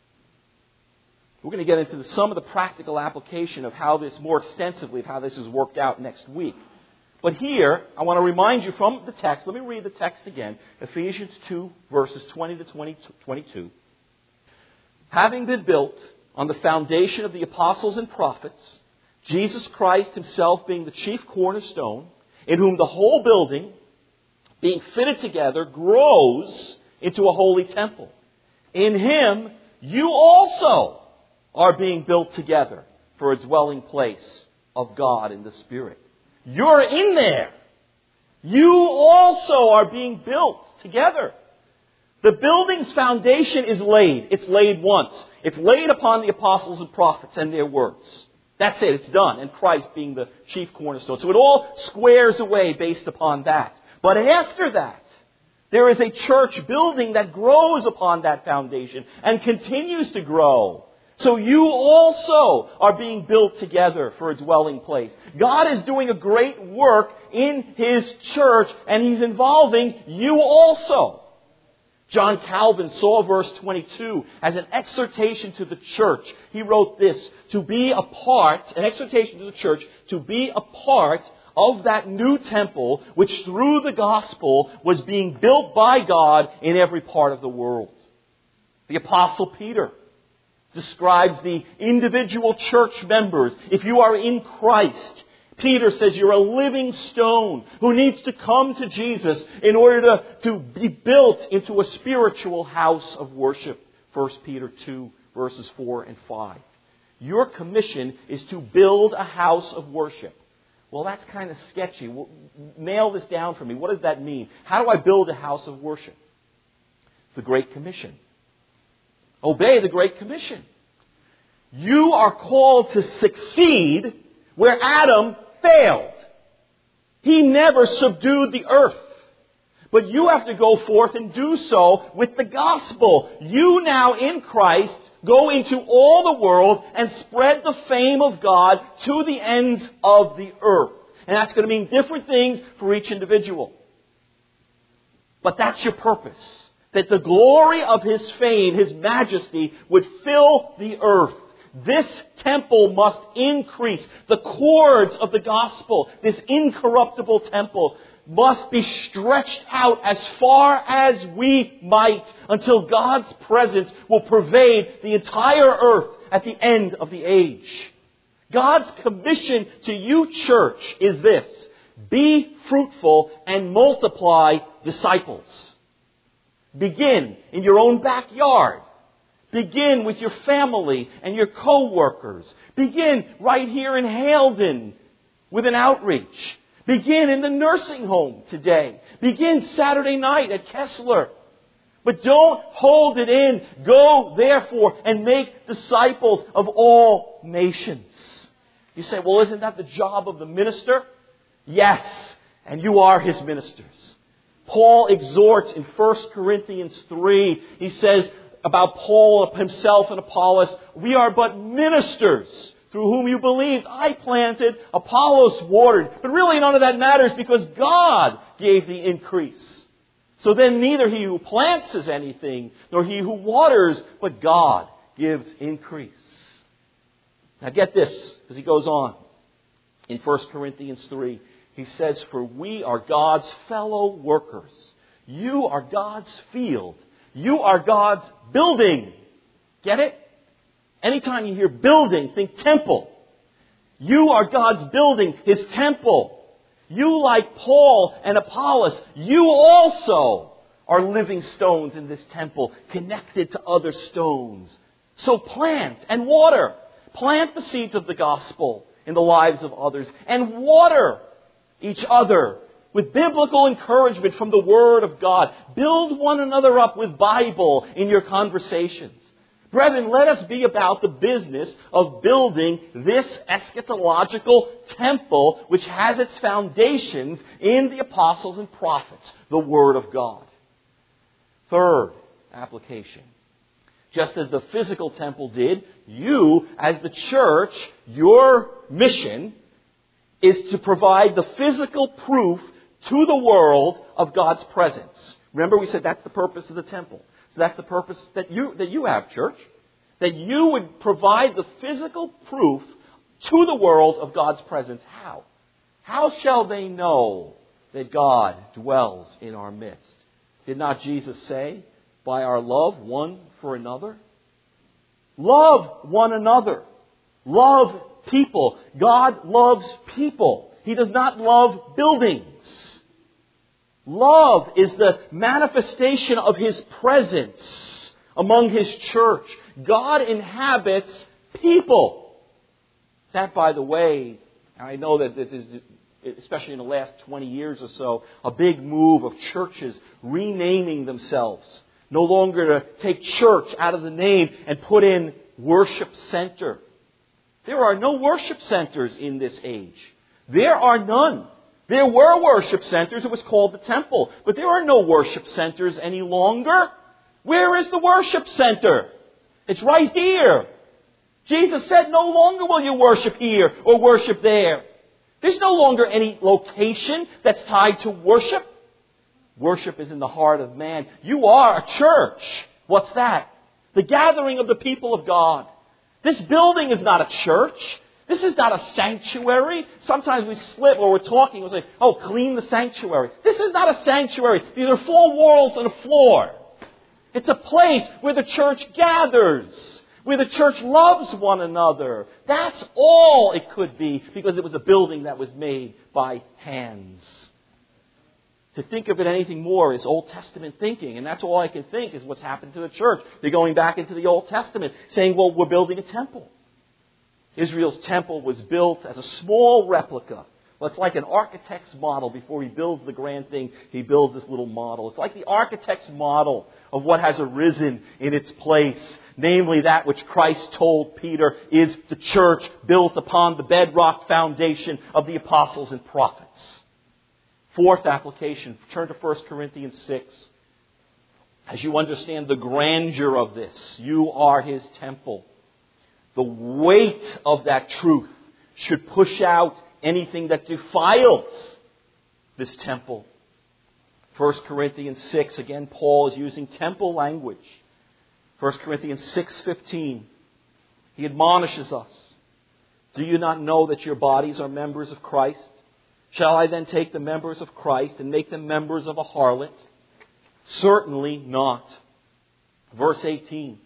Speaker 1: We're going to get into some of the practical application of how this, more extensively, of how this is worked out next week. But here, I want to remind you from the text. Let me read the text again. Ephesians two, verses twenty to twenty-two. Having been built on the foundation of the apostles and prophets, Jesus Christ Himself being the chief cornerstone, in whom the whole building, being fitted together, grows into a holy temple. In Him, you also are being built together for a dwelling place of God in the Spirit. You're in there. You also are being built together. The building's foundation is laid. It's laid once. It's laid upon the apostles and prophets and their words. That's it. It's done. And Christ being the chief cornerstone. So it all squares away based upon that. But after that, there is a church building that grows upon that foundation and continues to grow. So you also are being built together for a dwelling place. God is doing a great work in His church, and He's involving you also. John Calvin saw verse twenty-two as an exhortation to the church. He wrote this, to be a part, an exhortation to the church, to be a part of that new temple, which through the gospel was being built by God in every part of the world. The Apostle Peter describes the individual church members. If you are in Christ, Peter says you're a living stone who needs to come to Jesus in order to, to be built into a spiritual house of worship. First Peter two, verses four and five. Your commission is to build a house of worship. Well, that's kind of sketchy. Well, nail this down for me. What does that mean? How do I build a house of worship? The Great Commission. Obey the Great Commission. You are called to succeed where Adam failed. He never subdued the earth. But you have to go forth and do so with the gospel. You now in Christ go into all the world and spread the fame of God to the ends of the earth. And that's going to mean different things for each individual. But that's your purpose. That the glory of His fame, His majesty, would fill the earth. This temple must increase. The cords of the gospel, this incorruptible temple, must be stretched out as far as we might until God's presence will pervade the entire earth at the end of the age. God's commission to you, church, is this: be fruitful and multiply disciples. Begin in your own backyard. Begin with your family and your co-workers. Begin right here in Haledon with an outreach. Begin in the nursing home today. Begin Saturday night at Kessler. But don't hold it in. Go, therefore, and make disciples of all nations. You say, well, isn't that the job of the minister? Yes, and you are his ministers. Paul exhorts in First Corinthians three. He says about Paul himself and Apollos, we are but ministers through whom you believed. I planted, Apollos watered. But really none of that matters because God gave the increase. So then neither he who plants is anything, nor he who waters, but God gives increase. Now get this, as he goes on. In First Corinthians three, he says, for we are God's fellow workers. You are God's field. You are God's building. Get it? Anytime you hear building, think temple. You are God's building, His temple. You, like Paul and Apollos, you also are living stones in this temple, connected to other stones. So plant and water. Plant the seeds of the gospel in the lives of others and water each other with biblical encouragement from the Word of God. Build one another up with Bible in your conversations. Brethren, let us be about the business of building this eschatological temple which has its foundations in the apostles and prophets, the Word of God. Third application. Just as the physical temple did, you, as the church, your mission is to provide the physical proof to the world of God's presence. Remember, we said that's the purpose of the temple. So that's the purpose that you that you have, church. That you would provide the physical proof to the world of God's presence. How? How shall they know that God dwells in our midst? Did not Jesus say, by our love one for another? Love one another. Love people. God loves people. He does not love buildings. Love is the manifestation of His presence among His church. God inhabits people. That, by the way, I know that this is, especially in the last twenty years or so, a big move of churches renaming themselves. No longer to take church out of the name and put in worship center. There are no worship centers in this age. There are none. There were worship centers. It was called the temple. But there are no worship centers any longer. Where is the worship center? It's right here. Jesus said, no longer will you worship here or worship there. There's no longer any location that's tied to worship. Worship is in the heart of man. You are a church. What's that? The gathering of the people of God. This building is not a church. This is not a sanctuary. Sometimes we slip or we're talking, we'll say, oh, clean the sanctuary. This is not a sanctuary. These are four walls and a floor. It's a place where the church gathers, where the church loves one another. That's all it could be, because it was a building that was made by hands. To think of it anything more is Old Testament thinking, and that's all I can think is what's happened to the church. They're going back into the Old Testament, saying, well, we're building a temple. Israel's temple was built as a small replica. Well, it's like an architect's model. Before he builds the grand thing, he builds this little model. It's like the architect's model of what has arisen in its place. Namely, that which Christ told Peter is the church built upon the bedrock foundation of the apostles and prophets. Fourth application, turn to First Corinthians six. As you understand the grandeur of this, you are His temple. The weight of that truth should push out anything that defiles this temple. First Corinthians six, again, Paul is using temple language. First Corinthians six fifteen, he admonishes us. Do you not know that your bodies are members of Christ? Shall I then take the members of Christ and make them members of a harlot? Certainly not. Verse eighteen.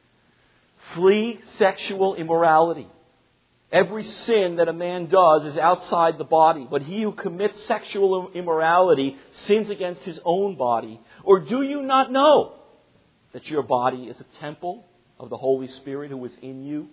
Speaker 1: Flee sexual immorality. Every sin that a man does is outside the body, but he who commits sexual immorality sins against his own body. Or do you not know that your body is a temple of the Holy Spirit who is in you?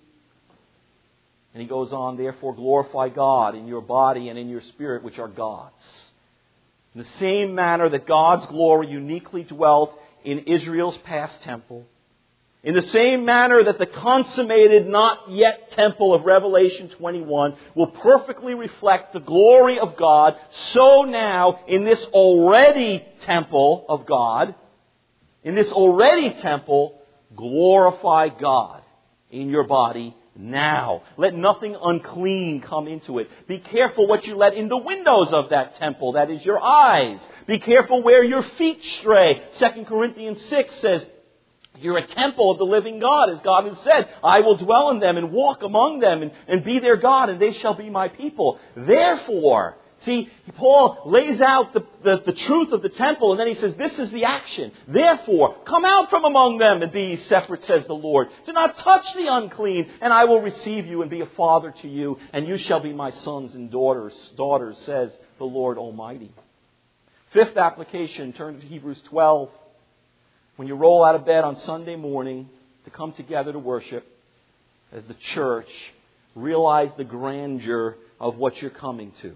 Speaker 1: And he goes on, therefore glorify God in your body and in your spirit, which are God's. In the same manner that God's glory uniquely dwelt in Israel's past temple, in the same manner that the consummated, not yet temple of Revelation twenty-one will perfectly reflect the glory of God, so now in this already temple of God, in this already temple, glorify God in your body now. Let nothing unclean come into it. Be careful what you let in the windows of that temple, that is your eyes. Be careful where your feet stray. Second Corinthians six says, you're a temple of the living God, as God has said. I will dwell in them and walk among them and, and be their God, and they shall be my people. Therefore, see, Paul lays out the, the, the truth of the temple, and then he says, this is the action. Therefore, come out from among them and be ye separate, says the Lord. Do not touch the unclean, and I will receive you and be a father to you, and you shall be my sons and daughters, daughters, says the Lord Almighty. Fifth application, turn to Hebrews twelve. When you roll out of bed on Sunday morning to come together to worship as the church, realize the grandeur of what you're coming to.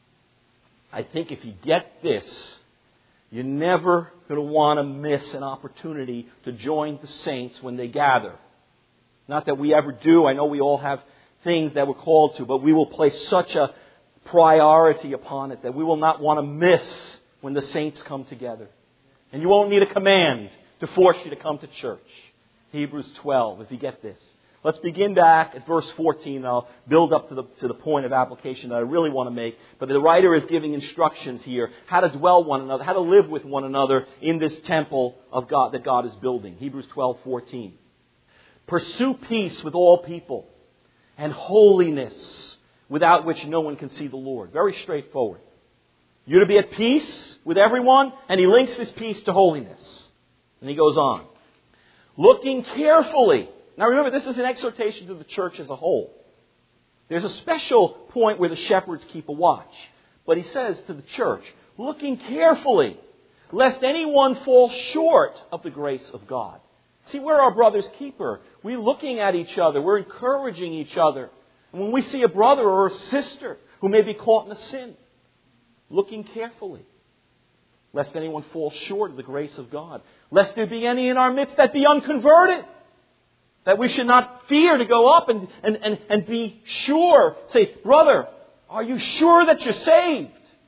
Speaker 1: I think if you get this, you're never going to want to miss an opportunity to join the saints when they gather. Not that we ever do. I know we all have things that we're called to, but we will place such a priority upon it that we will not want to miss when the saints come together. And you won't need a command to force you to come to church. Hebrews twelve, if you get this. Let's begin back at verse fourteen. And I'll build up to the, to the point of application that I really want to make. But the writer is giving instructions here. How to dwell one another. How to live with one another in this temple of God that God is building. Hebrews twelve fourteen. Pursue peace with all people and holiness, without which no one can see the Lord. Very straightforward. You're to be at peace with everyone, and he links this peace to holiness. And he goes on. Looking carefully. Now remember, this is an exhortation to the church as a whole. There's a special point where the shepherds keep a watch. But he says to the church, looking carefully, lest anyone fall short of the grace of God. See, we're our brother's keeper. We're looking at each other. We're encouraging each other. And when we see a brother or a sister who may be caught in a sin, looking carefully, lest anyone fall short of the grace of God. Lest there be any in our midst that be unconverted. That we should not fear to go up and, and, and, and be sure. Say, brother, are you sure that you're saved?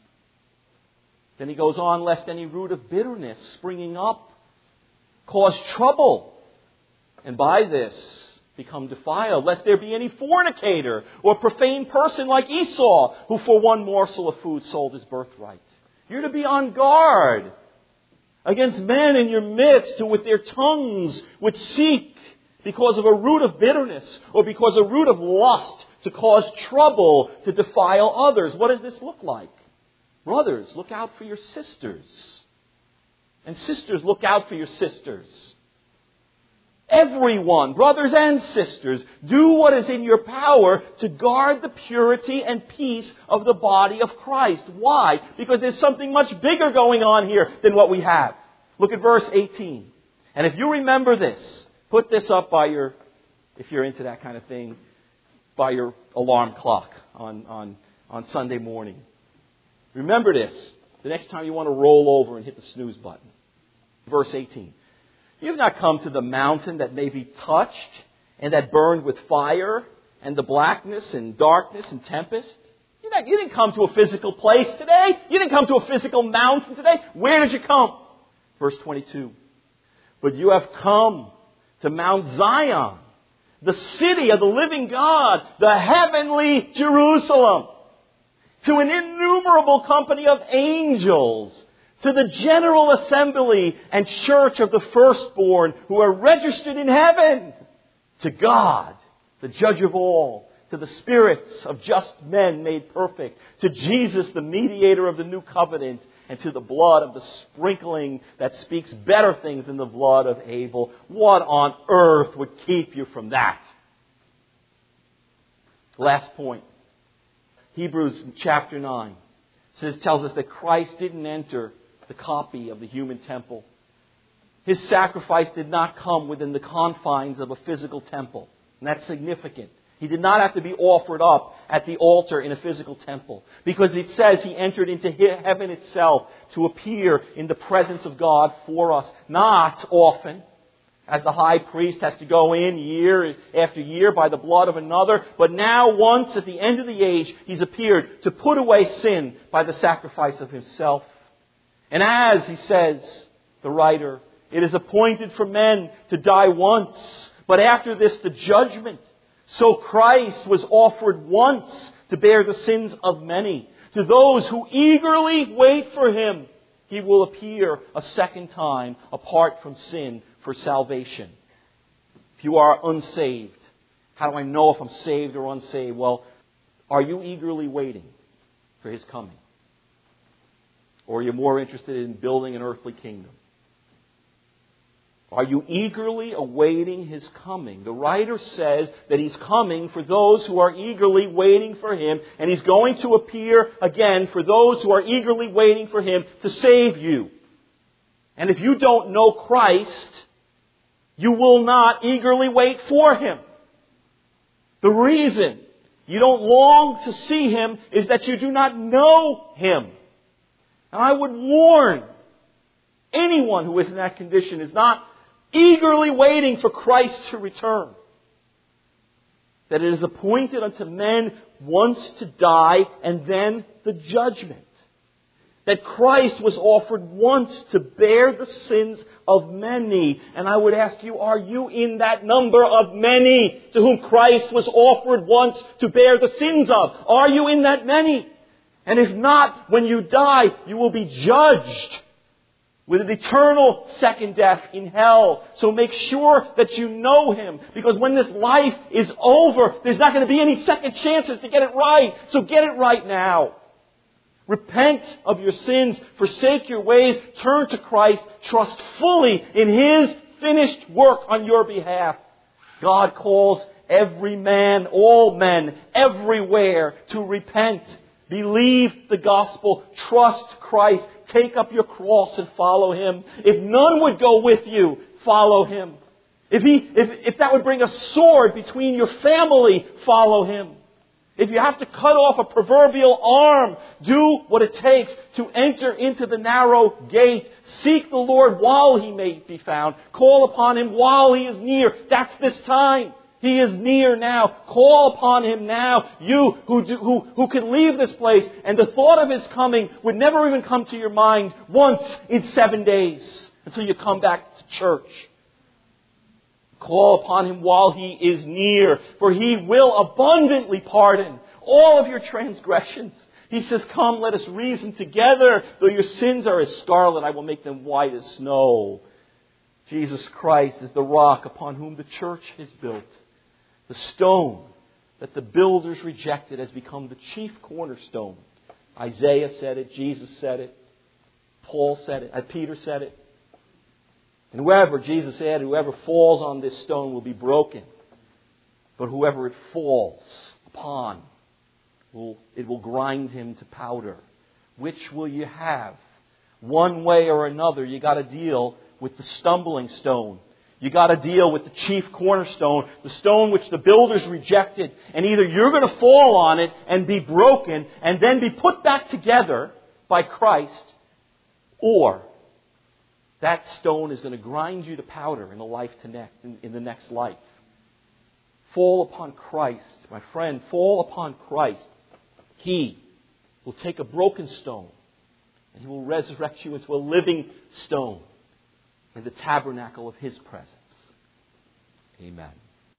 Speaker 1: Then he goes on, lest any root of bitterness springing up cause trouble, and by this become defiled. Lest there be any fornicator or profane person like Esau, who for one morsel of food sold his birthright. You're to be on guard against men in your midst who with their tongues would seek, because of a root of bitterness or because a root of lust, to cause trouble, to defile others. What does this look like? Brothers, look out for your sisters. And sisters, look out for your sisters. Everyone, brothers and sisters, do what is in your power to guard the purity and peace of the body of Christ. Why? Because there's something much bigger going on here than what we have. Look at verse eighteen. And if you remember this, put this up by your, if you're into that kind of thing, by your alarm clock on, on, on Sunday morning. Remember this the next time you want to roll over and hit the snooze button. Verse eighteen. You have not come to the mountain that may be touched and that burned with fire and the blackness and darkness and tempest. You didn't, you didn't come to a physical place today. You didn't come to a physical mountain today. Where did you come? Verse twenty-two. But you have come to Mount Zion, the city of the living God, the heavenly Jerusalem, to an innumerable company of angels, to the general assembly and church of the firstborn who are registered in heaven, to God, the judge of all, to the spirits of just men made perfect, to Jesus, the mediator of the new covenant, and to the blood of the sprinkling that speaks better things than the blood of Abel. What on earth would keep you from that? Last point. Hebrews chapter nine says, tells us that Christ didn't enter the copy of the human temple. His sacrifice did not come within the confines of a physical temple. And that's significant. He did not have to be offered up at the altar in a physical temple. Because it says He entered into heaven itself to appear in the presence of God for us. Not often, as the high priest has to go in year after year by the blood of another. But now once at the end of the age, He's appeared to put away sin by the sacrifice of Himself. And as, he says, the writer, it is appointed for men to die once, but after this the judgment. So Christ was offered once to bear the sins of many. To those who eagerly wait for Him, He will appear a second time apart from sin for salvation. If you are unsaved, how do I know if I'm saved or unsaved? Well, are you eagerly waiting for His coming? Or are you more interested in building an earthly kingdom? Are you eagerly awaiting His coming? The writer says that He's coming for those who are eagerly waiting for Him, and He's going to appear again for those who are eagerly waiting for Him to save you. And if you don't know Christ, you will not eagerly wait for Him. The reason you don't long to see Him is that you do not know Him. And I would warn anyone who is in that condition is not eagerly waiting for Christ to return. That it is appointed unto men once to die and then the judgment. That Christ was offered once to bear the sins of many. And I would ask you, are you in that number of many to whom Christ was offered once to bear the sins of? Are you in that many? And if not, when you die, you will be judged with an eternal second death in hell. So make sure that you know Him. Because when this life is over, there's not going to be any second chances to get it right. So get it right now. Repent of your sins. Forsake your ways. Turn to Christ. Trust fully in His finished work on your behalf. God calls every man, all men, everywhere to repent. Believe the gospel. Trust Christ. Take up your cross and follow Him. If none would go with you, follow Him. If he, if, if that would bring a sword between your family, follow Him. If you have to cut off a proverbial arm, do what it takes to enter into the narrow gate. Seek the Lord while He may be found. Call upon Him while He is near. That's this time. He is near now. Call upon Him now. You who, do, who, who can leave this place and the thought of His coming would never even come to your mind once in seven days until you come back to church. Call upon Him while He is near, for He will abundantly pardon all of your transgressions. He says, come, let us reason together. Though your sins are as scarlet, I will make them white as snow. Jesus Christ is the rock upon whom the church is built. The stone that the builders rejected has become the chief cornerstone. Isaiah said it, Jesus said it, Paul said it, uh, Peter said it. And whoever, Jesus said, whoever falls on this stone will be broken. But whoever it falls upon, will, it will grind him to powder. Which will you have? One way or another, you got to deal with the stumbling stone. You got to deal with the chief cornerstone, the stone which the builders rejected. And either you're going to fall on it and be broken and then be put back together by Christ, or that stone is going to grind you to powder in the life to next, in, in the next life. Fall upon Christ, my friend. Fall upon Christ. He will take a broken stone and He will resurrect you into a living stone in the tabernacle of His presence. Amen.